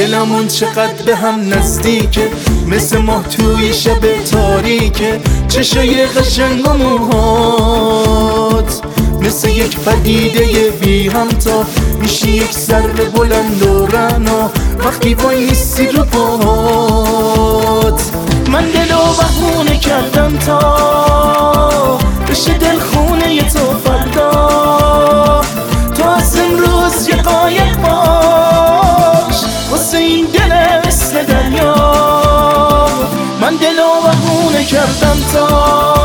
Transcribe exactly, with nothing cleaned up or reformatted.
دلمون چقدر به هم نزدیکه، مثل ماه توی شب تاریکه. چشای قشنگ و موهات مثل یک پدیده بی همتا، میشی یک ذره بلند و رعنا وقتی وای نیستی رو پاهات. من دلو بهونه کردم تا بشه دل خونه تو فردا، تو از امروز یه قایق باش واسه این دل مثل دریا. من دلو بهونه کردم تا